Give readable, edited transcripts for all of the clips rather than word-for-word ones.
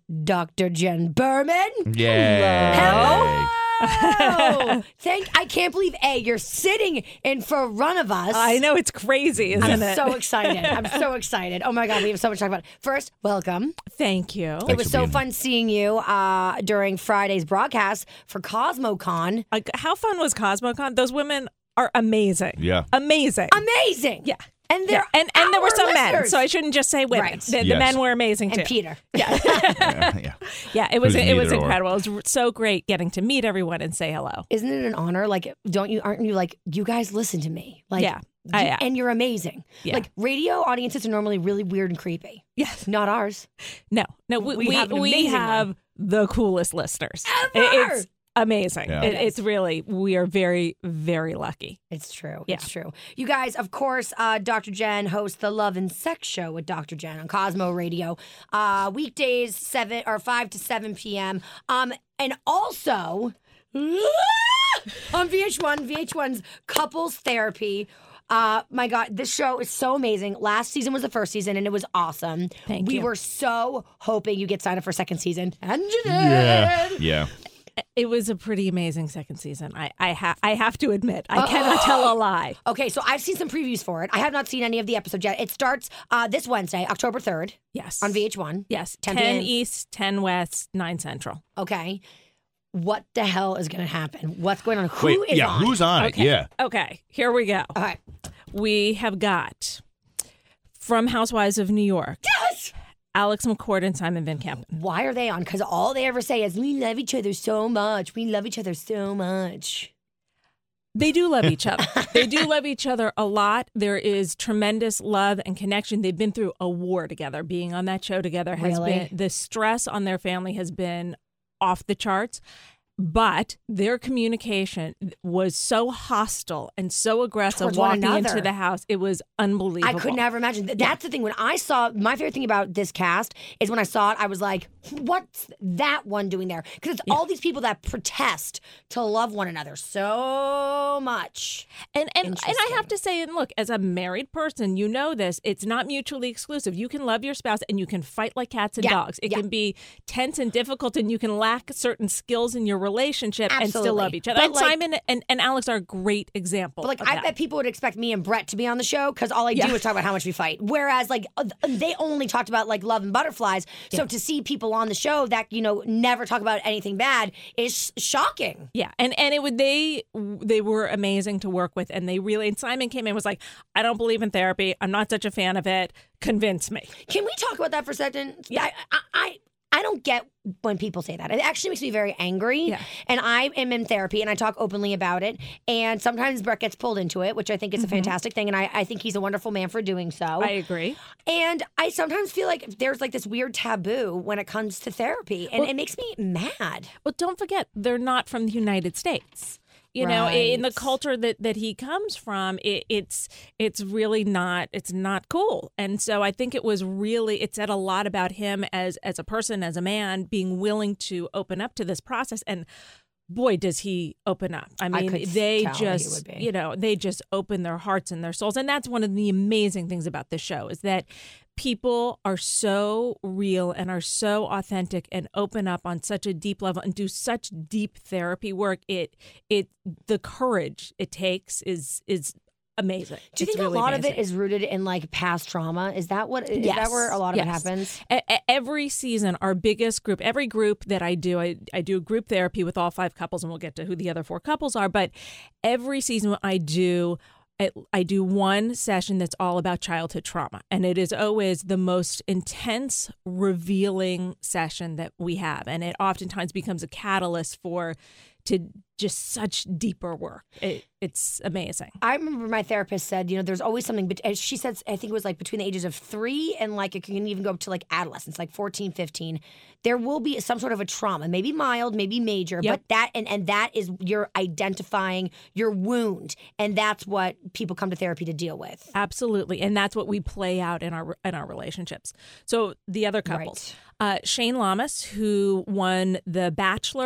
Dr. Jen Berman. Yay. Hello. I can't believe, you're sitting in front of us. I know, it's crazy, isn't I'm it? so excited. I'm so excited. Oh my God, we have so much to talk about. First, welcome. Thank you. It was so fun seeing you during Friday's broadcast for CosmoCon. How fun was CosmoCon? Those women are amazing. Yeah. Amazing. Amazing. Yeah. And there and there were some men, listeners. so I shouldn't just say women. Right. The Yes. men were amazing too. And Peter. Yeah. Yeah, it was Who's neither or. incredible. It was so great getting to meet everyone and say hello. Isn't it an honor? Like, aren't you like, you guys listen to me? Like, Yeah. Yeah. And you're amazing. Yeah. Like, radio audiences are normally really weird and creepy. Yes. Not ours. No, we have an amazing have one. the coolest listeners. Ever. It's amazing. Yeah. It's really, we are very, very lucky. It's true. Yeah. It's true. You guys, of course, Dr. Jen hosts the Love and Sex Show with Dr. Jen on Cosmo Radio. Weekdays 5 to 7 p.m. And also on VH1's Couples Therapy. My God, this show is so amazing. Last season was the first season, and it was awesome. Thank We you. were so hoping you get signed up for second season, and you did. Yeah. It was a pretty amazing second season. I have to admit, I cannot tell a lie. Okay, so I've seen some previews for it. I have not seen any of the episodes yet. It starts this Wednesday, October 3rd. Yes. On VH1. Yes. 10 10 p.m. East, 10 West, 9 Central. Okay. What the hell is going to happen? What's going on? Who is on? Who's on it? Okay. Yeah. Okay, here we go. All right. We have got from Housewives of New York, Yes! Alex McCord and Simon Van Campen. Why are they on? Because all they ever say is, we love each other so much. We love each other so much. They do love each other. They do love each other a lot. There is tremendous love and connection. They've been through a war together. Being on that show together has Really? been, the stress on their family has been off the charts. But their communication was so hostile and so aggressive Towards one walking another. into the house. It was unbelievable. I could never imagine. That's the thing. When I saw, my favorite thing about this cast is when I saw it, I was like, what's that one doing there? Because it's all these people that protest to love one another so much. And I have Interesting. to say, and look, as a married person, you know this, it's not mutually exclusive. You can love your spouse and you can fight like cats and Yeah, dogs. It yeah. can be tense and difficult and you can lack certain skills in your relationship and still Absolutely. love each other. But And like- Simon and Alex are a great example. But like, of I that. bet people would expect me and Brett to be on the show because all I do Yeah. is talk about how much we fight. Whereas, like, they only talked about like love and butterflies. So to see people on the show that never talk about anything bad is shocking. Yeah, and it would they were amazing to work with, and they really. And Simon came in and was like, "I don't believe in therapy. I'm not such a fan of it. Convince me." Can we talk about that for a second? Yeah. I don't get when people say that. It actually makes me very angry. Yeah. And I am in therapy and I talk openly about it. And sometimes Brett gets pulled into it, which I think is a fantastic thing. And I think he's a wonderful man for doing so. I agree. And I sometimes feel like there's like this weird taboo when it comes to therapy. And it makes me mad. Well, don't forget, they're not from the United States. You know, in the Right. culture that he comes from, it's really not, it's not cool. And so I think it said a lot about him as a person, as a man, being willing to open up to this process. And boy, does he open up. I mean, could they tell he just, would be. they just open their hearts and their souls. And that's one of the amazing things about this show is that people are so real and are so authentic and open up on such a deep level and do such deep therapy work. The courage it takes is amazing. Do you It's think really a lot amazing. of it is rooted in like past trauma? Is that that where a lot of it Yes. happens? Every season, our biggest group, every group that I do, I do group therapy with all 5 couples, and we'll get to who the other 4 couples are. But every season I do one session that's all about childhood trauma. And it is always the most intense, revealing session that we have. And it oftentimes becomes a catalyst to just such deeper work. It's amazing. I remember my therapist said, there's always something, but she said, I think it was like between the ages of 3 and like it can even go up to like adolescence, like 14, 15. There will be some sort of a trauma, maybe mild, maybe major, Yep. but that, and that is you're identifying your wound. And that's what people come to therapy to deal with. Absolutely. And that's what we play out in our relationships. So the other couples, Shane Lamas, who won The Bachelor,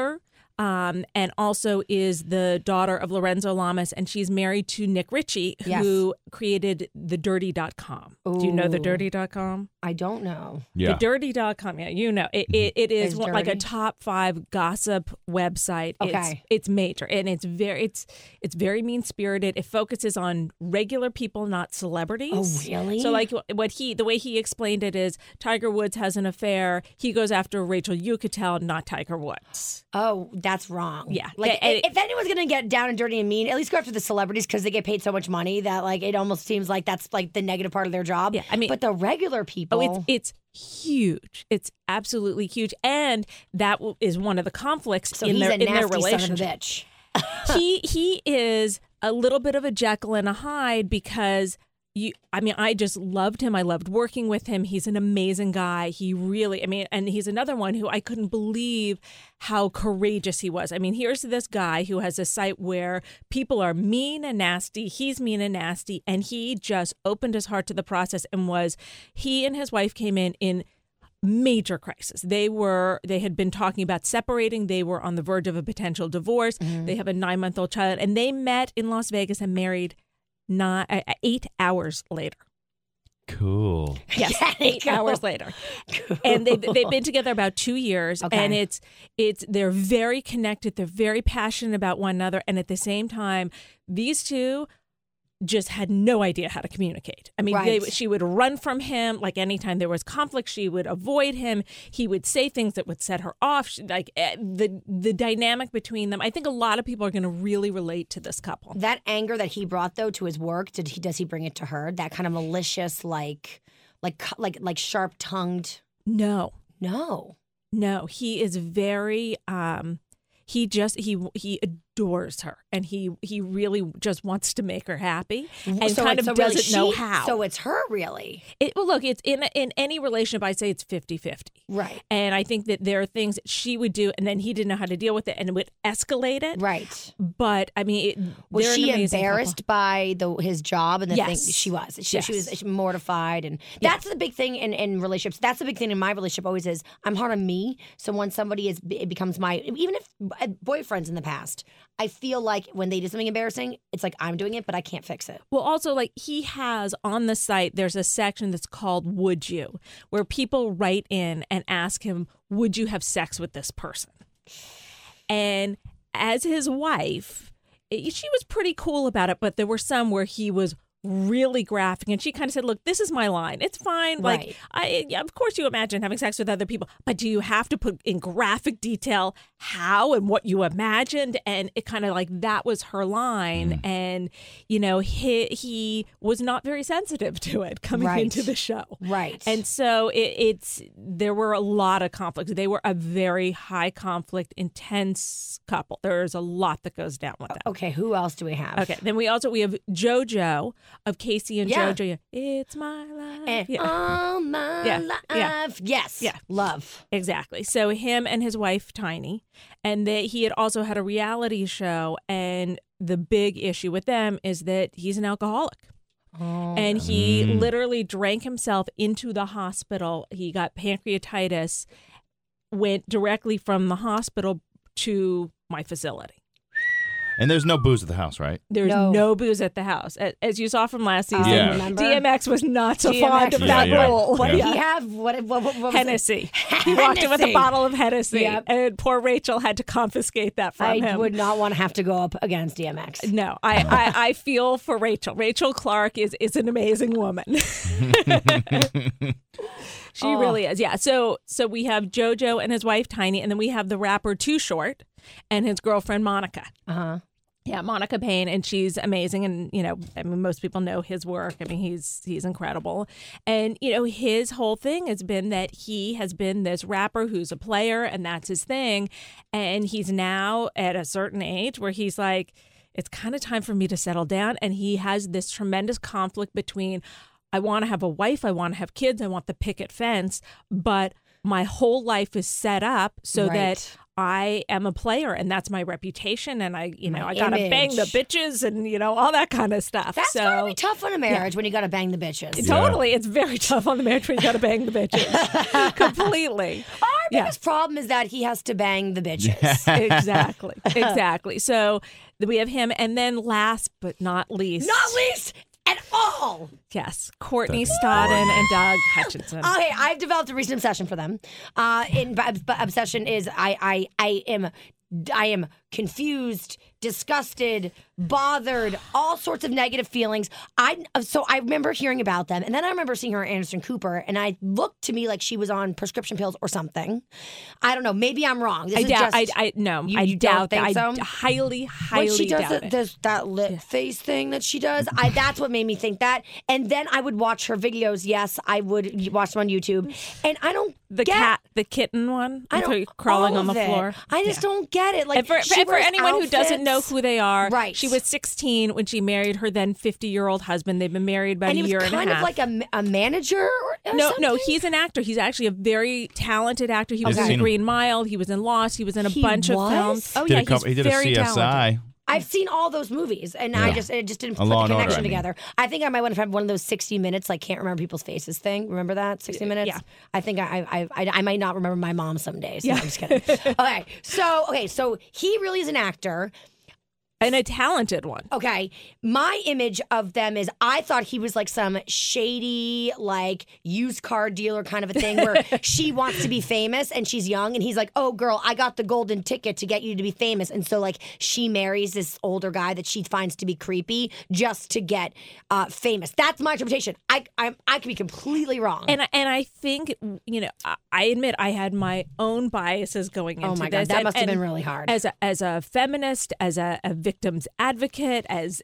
and also is the daughter of Lorenzo Lamas, and she's married to Nick Ritchie, who created thedirty.com. Do you know thedirty.com? I don't know. Yeah. Thedirty.com, yeah, you know. It is like a top 5 gossip website. Okay. It's major, and it's very mean-spirited. It focuses on regular people, not celebrities. Oh, really? So like the way he explained it is Tiger Woods has an affair. He goes after Rachel Yucatel, not Tiger Woods. Oh, that's wrong. Yeah. Like, if anyone's going to get down and dirty and mean, at least go after the celebrities because they get paid so much money that, like, it almost seems like that's, like, the negative part of their job. Yeah, I mean... But the regular people... Oh, it's huge. It's absolutely huge. And that is one of the conflicts in their relationship. Son of a bitch. He is a little bit of a Jekyll and a Hyde because... I just loved him. I loved working with him. He's an amazing guy. He really, and he's another one who I couldn't believe how courageous he was. I mean, here's this guy who has a site where people are mean and nasty. He's mean and nasty. And he just opened his heart to the process he and his wife came in major crisis. They had been talking about separating. They were on the verge of a potential divorce. Mm-hmm. They have a 9-month-old child, and they met in Las Vegas and married 8 hours later. Cool. Yes, 8 hours later. Cool. And they've been together about 2 years, and they're very connected. They're very passionate about one another, and at the same time, these two just had no idea how to communicate. I mean, she would run from him. Like anytime there was conflict, she would avoid him. He would say things that would set her off. The dynamic between them. I think a lot of people are going to really relate to this couple. That anger that he brought though to his work, does he bring it to her? That kind of malicious, like sharp tongued. No. He is very. He adores her, and he really just wants to make her happy, and doesn't know how. So it's her, really. Look, it's in any relationship, I say it's 50-50. Right. And I think that there are things that she would do, and then he didn't know how to deal with it, and it would escalate it. Right. But I mean, was she embarrassed by his job and the thing? She was. She was mortified, and that's the big thing in relationships. That's the big thing in my relationship. Always is I'm hard on me. So when somebody it becomes even if boyfriends in the past, I feel like when they do something embarrassing, it's like I'm doing it, but I can't fix it. Well, also, like he has on the site, there's a section that's called Would You, where people write in and ask him, would you have sex with this person? And as his wife, she was pretty cool about it, but there were some where he was really graphic, and she kind of said, look, this is my line, it's fine, right. Of course you imagine having sex with other people, but do you have to put in graphic detail how and what you imagined? And it kind of like that was her line. And he was not very sensitive to it coming into the show, right? And so there were a lot of conflicts. They were a very high conflict, intense couple. There's a lot that goes down with that. Okay, who else do we have? Okay, then we have JoJo of Casey and JoJo. It's my life. All my life. Yes. Yeah. Love. Exactly. So him and his wife, Tiny, and he had also had a reality show, and the big issue with them is that he's an alcoholic. Oh. And he literally drank himself into the hospital. He got pancreatitis, went directly from the hospital to my facility. And there's no booze at the house, right? There's no booze at the house. As you saw from last season, DMX was not so fond of that rule. What did he have? What was Hennessy. He walked in with a bottle of Hennessy, and poor Rachel had to confiscate that from him. I would not want to have to go up against DMX. No, I feel for Rachel. Rachel Clark is an amazing woman. She really is. Yeah. So we have JoJo and his wife Tiny, and then we have the rapper Too Short and his girlfriend Monica. Yeah, Monica Payne, and she's amazing. And most people know his work. I mean, he's incredible. And his whole thing has been that he has been this rapper who's a player, and that's his thing. And he's now at a certain age where he's like, it's kind of time for me to settle down. And he has this tremendous conflict between, I want to have a wife, I want to have kids, I want the picket fence, but my whole life is set up so that I am a player, and that's my reputation, and I gotta bang the bitches, and all that kind of stuff. That's gotta be tough on a marriage when you gotta bang the bitches. Totally, it's very tough on the marriage when you gotta bang the bitches. Completely. Our biggest problem is that he has to bang the bitches. Exactly. So we have him, and then last but not least, At all. yes, Courtney Stodden and Doug Hutchinson. Okay, I've developed a recent obsession for them. Obsession is I am confused, disgusted, bothered, all sorts of negative feelings. So I remember hearing about them, and then I remember seeing her at Anderson Cooper, and I looked to me like she was on prescription pills or something. I don't know. Maybe I'm wrong. I doubt. I doubt that. So? I highly When she does doubt it. that lip face thing that she does, that's what made me think that. And then I would watch her videos. Yes, I would watch them on YouTube, and I don't the kitten one. I don't crawling all on the of it. floor. I just don't get it. Like And for anyone who doesn't know who they are, right? She was 16 when she married her then 50-year-old husband. They've been married about a year and a half. And he was kind of like a manager. Or no, something? he's an actor. He's actually a very talented actor. He was in The Green Mile. He was in Lost. He was in a bunch of films. Oh yeah, he did a very CSI. talented. I've seen all those movies, and it just didn't put Law the and Order, connection together. I think I might want to have one of those 60 Minutes, like can't remember people's faces thing. Remember that 60 Minutes? Yeah. I think I might not remember my mom some days. No, I'm just kidding. So he really is an actor. And a talented one. Okay. My image of them is I thought he was like some shady, like used car dealer kind of a thing where she wants to be famous and she's young and he's like, oh, girl, I got the golden ticket to get you to be famous. And so like she marries this older guy that she finds to be creepy just to get famous. That's my interpretation. I could be completely wrong. And I think, I admit I had my own biases going into this. Oh my God, that must have been really hard. As a feminist, as a victim's advocate, as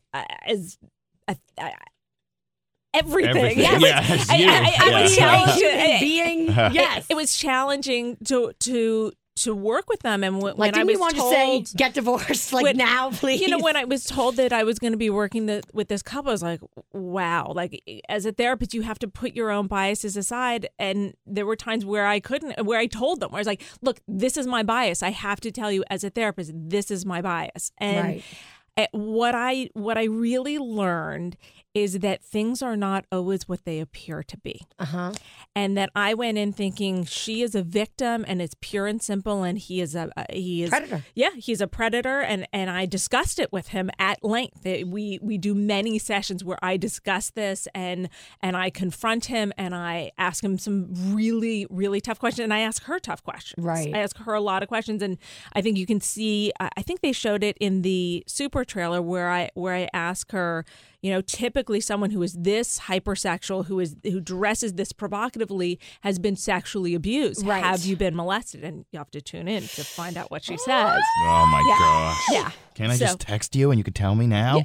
everything. Yes. I was challenged. Being yes, it was challenging to work with them. And when I was want told, to say get divorced, now, please. When I was told that I was going to be working with this couple, I was like, wow. Like as a therapist, you have to put your own biases aside. And there were times where I couldn't, where I told them, where I was like, look, this is my bias. I have to tell you as a therapist, this is my bias. And what I really learned is that things are not always what they appear to be. And that I went in thinking she is a victim and it's pure and simple, and he is predator. Yeah, he's a predator, and I discussed it with him at length. We do many sessions where I discuss this and I confront him and I ask him some really, really tough questions, and I ask her tough questions. Right. I ask her a lot of questions, and I think you can see. I think they showed it in the Super trailer where I ask her, typically someone who is this hypersexual, who dresses this provocatively, has been sexually abused. Right. Have you been molested? And you have to tune in to find out what she says. Oh my gosh. Yeah. Can I just text you and you can tell me now?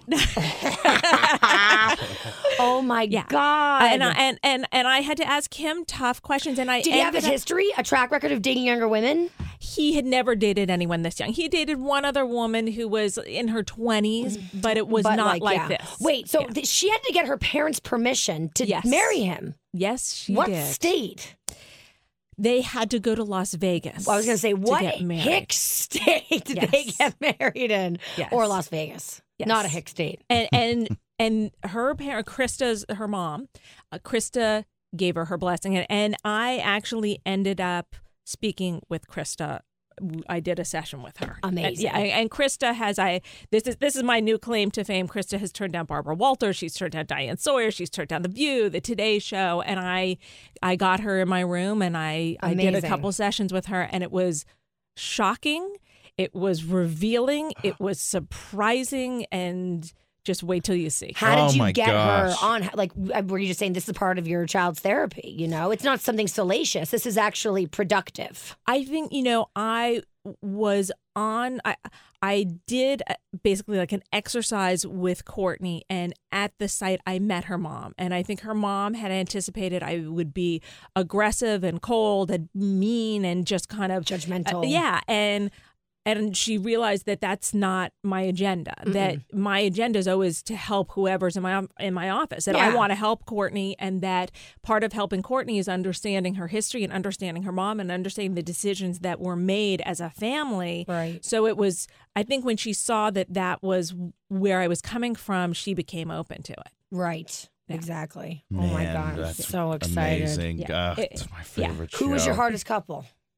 Oh my God. And I had to ask him tough questions. And did he have a history, a track record of dating younger women? He had never dated anyone this young. He dated one other woman who was in her 20s, but it was not like this. Wait, so she had to get her parents' permission to marry him? Yes, she did. What state? They had to go to Las Vegas. Well, I was going to say, what hick state did they get married in? Yes. Or Las Vegas? Yes. Not a hick state. And her parent, her mom, Krista gave her blessing. And I actually ended up speaking with Krista. I did a session with her. Amazing. And Krista has this is my new claim to fame. Krista has turned down Barbara Walters. She's turned down Diane Sawyer. She's turned down The View, The Today Show. And I got her in my room and I did a couple sessions with her, and it was shocking. It was revealing. It was surprising, and just wait till you see. How did you get her on? Like, were you just saying this is part of your child's therapy? It's not something salacious. This is actually productive. I think, I was on, I did basically like an exercise with Courtney, and at the site I met her mom. And I think her mom had anticipated I would be aggressive and cold and mean and just kind of judgmental. And she realized that that's not my agenda. Mm-mm. That my agenda is always to help whoever's in my office. That I want to help Courtney, and that part of helping Courtney is understanding her history and understanding her mom and understanding the decisions that were made as a family. Right. So it was, I think when she saw that was where I was coming from, she became open to it. Right. Yeah. Exactly. Man, oh my God. I'm so excited. Amazing. Yeah. It's my favorite show. Who was your hardest couple?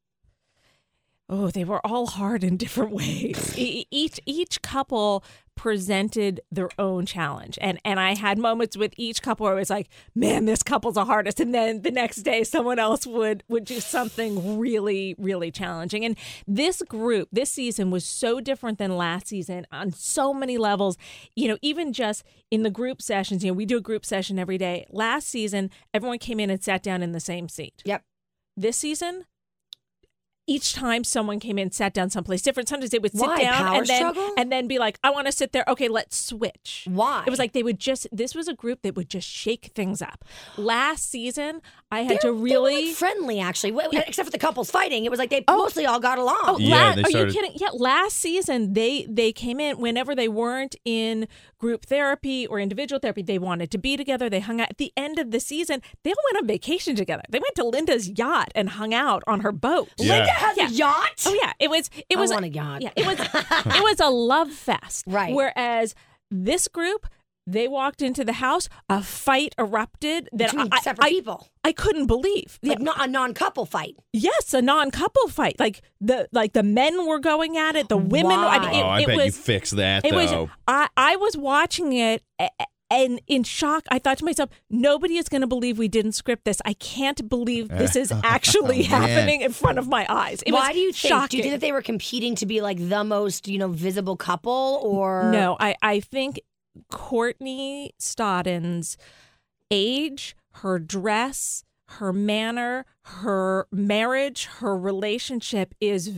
Oh, they were all hard in different ways. Each couple presented their own challenge. And I had moments with each couple where it was like, man, this couple's the hardest. And then the next day, someone else would do something really, really challenging. And this group, this season was so different than last season on so many levels. You know, even just in the group sessions, you know, we do a group session every day. Last season, everyone came in and sat down in the same seat. Yep. This season, each time someone came in, sat down someplace different. Sometimes they would sit Why? down Power struggle? and then be like, I want to sit there. Okay, let's switch. Why? It was like this was a group that would just shake things up. Last season, I had to really... They were like friendly, actually. Except for the couples fighting. It was like they mostly all got along. Oh, Yeah, they are started- you kidding? Yeah, last season, they came in whenever they weren't in group therapy or individual therapy. They wanted to be together. They hung out. At the end of the season, they all went on vacation together. They went to Linda's yacht and hung out on her boat. Yeah. Linda has a yacht? Oh yeah, it was. I want a yacht. Yeah, it was a love fest. Right. Whereas this group, they walked into the house, a fight erupted that Between separate people. I couldn't believe. Like a non-couple fight. Yes, a non-couple fight. Like the men were going at it. The women. Why? I mean, I bet was, you fixed that, it though. was. I was watching it. And in shock, I thought to myself, nobody is going to believe we didn't script this. I can't believe this is actually happening in front of my eyes. Why do you think? shocking. Do you think that they were competing to be like the most, visible couple, or No, I think Courtney Stodden's age, her dress, her manner, her marriage, her relationship is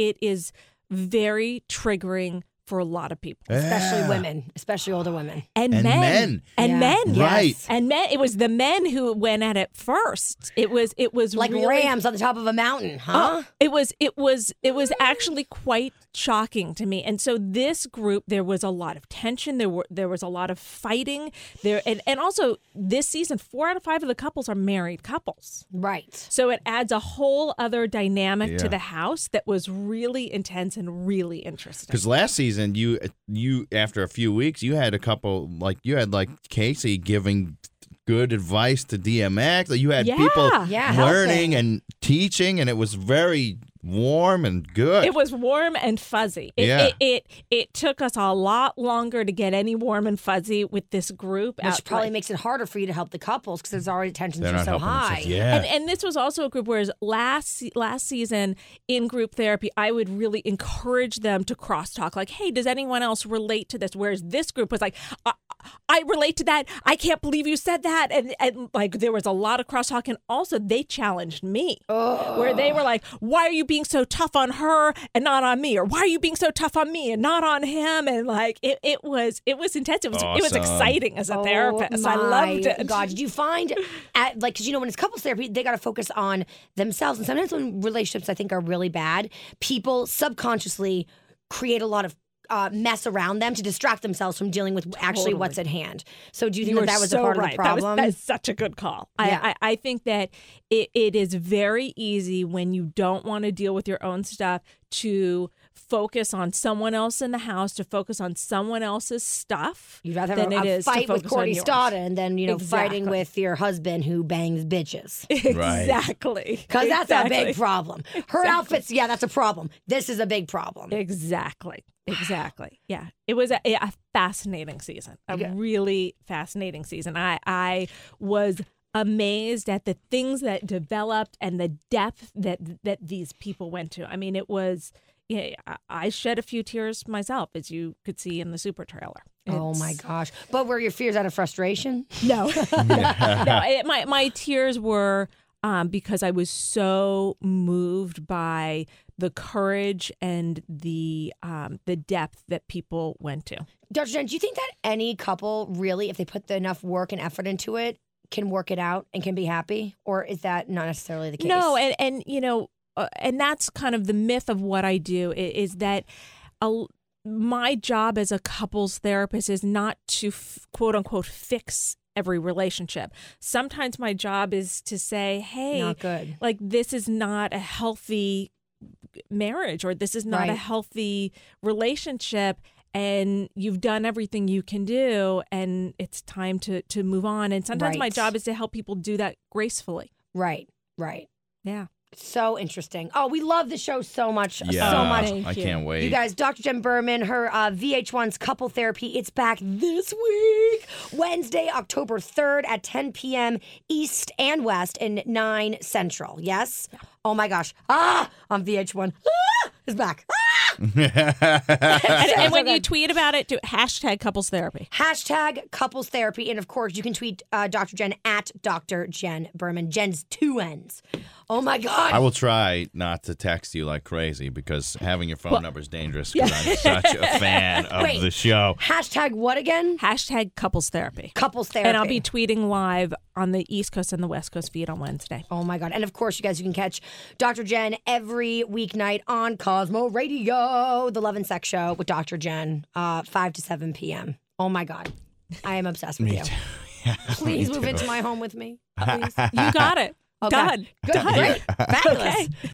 very triggering for a lot of people. especially women, especially older women? And And men. men. And Yeah. men. Right. Yes. And men. It was the men who went at it first. It was Like really, rams on the top of a mountain, huh? It was actually quite shocking to me. And so this group, there was a lot of tension. There was a lot of fighting there, and also this season, 4 out of 5 of the couples are married couples. Right. So it adds a whole other dynamic to Yeah. the house that was really intense and really interesting. Because last season, you after a few weeks, you had a couple like Casey giving good advice to DMX. You had Yeah. people Yeah, learning helping. and teaching, and it was very warm and good. It was warm and fuzzy. Yeah. It took us a lot longer to get any warm and fuzzy with this group. Which probably makes it harder for you to help the couples because there's already tensions They're are not so helping high. themselves. Yeah. And this was also a group, whereas last season in group therapy, I would really encourage them to crosstalk. Like, hey, does anyone else relate to this? Whereas this group was like, I relate to that. I can't believe you said that. And like there was a lot of crosstalk. And also they challenged me where they were like, why are you being so tough on her and not on me? Or why are you being so tough on me and not on him? And like it was intense. It was Awesome. exciting as a therapist. I my loved it. God, did you find because when it's couples therapy, they got to focus on themselves, and sometimes when relationships I think are really bad, people subconsciously create a lot of mess around them to distract themselves from dealing with actually what's at hand. So do you think that was a part of the problem? That is such a good call. Yeah. I think that it is very easy when you don't want to deal with your own stuff to focus on someone else in the house, to focus on someone else's stuff. You'd rather than have it a is to fight with focus on Courtney yours. Stodden than fighting Exactly. with your husband who bangs bitches. Exactly. Because that's a Exactly. big problem. Her outfits, yeah, that's a problem. This is a big problem. Exactly. Yeah. It was a fascinating season, a really fascinating season. I was amazed at the things that developed and the depth that these people went to. I mean, it was, I shed a few tears myself, as you could see in the super trailer. Oh my gosh. But were your fears out of frustration? No. My tears were because I was so moved by the courage and the depth that people went to. Dr. Jen, do you think that any couple really, if they put enough work and effort into it, can work it out and can be happy? Or is that not necessarily the case? No, and that's kind of the myth of what I do is that my job as a couples therapist is not to quote unquote fix every relationship. Sometimes my job is to say, hey, Not good. like this is not a healthy marriage, or this is not a Right. healthy relationship, and you've done everything you can do, and it's time to move on. And sometimes my Right. job is to help people do that gracefully. Right. Yeah. So interesting. Oh, we love the show so much. Yeah, So much. Thank I you. can't wait. You guys, Dr. Jen Berman, her VH1's Couple Therapy, it's back this week. Wednesday, October 3rd at 10 p.m. East and West and 9 Central. Yes? Oh my gosh. On VH1. It's back. And when you tweet about it, do hashtag couples therapy. Hashtag couples therapy. And of course, you can tweet Dr. Jen at Dr. Jen Berman. Jen's 2 N's. Oh my God. I will try not to text you like crazy because having your phone number is dangerous because I'm such a fan of Wait. the show. Hashtag what again? Hashtag couples therapy. Couples therapy. And I'll be tweeting live on the East Coast and the West Coast feed on Wednesday. Oh my God. And of course, you guys, you can catch Dr. Jen every weeknight on Cosmo Radio, the Love and Sex Show with Dr. Jen, 5 to 7 p.m. Oh my God. I am obsessed with you. Please move into my home with me. Please. You got it. Okay. Done. Good. Great. Fabulous. Okay.